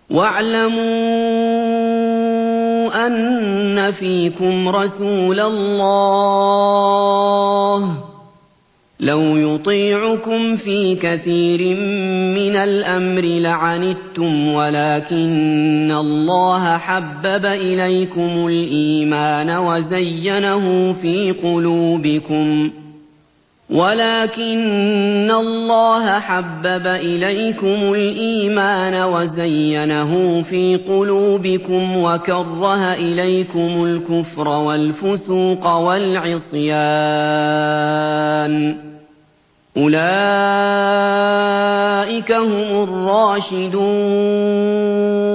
وَاعْلَمُوا أَنَّ فِيكُمْ رَسُولَ اللَّهِ ۚ لَوْ يُطِيعُكُمْ فِي كَثِيرٍ مِّنَ الْأَمْرِ لَعَنِتُّمْ وَلَٰكِنَّ اللَّهَ حَبَّبَ إِلَيْكُمُ الْإِيمَانَ وَزَيَّنَهُ فِي قُلُوبِكُمْ وَكَرَّهَ إِلَيْكُمُ الْكُفْرَ وَالْفُسُوقَ وَالْعِصْيَانَ ۚ أُولَٰئِكَ هُمُ الرَّاشِدُونَ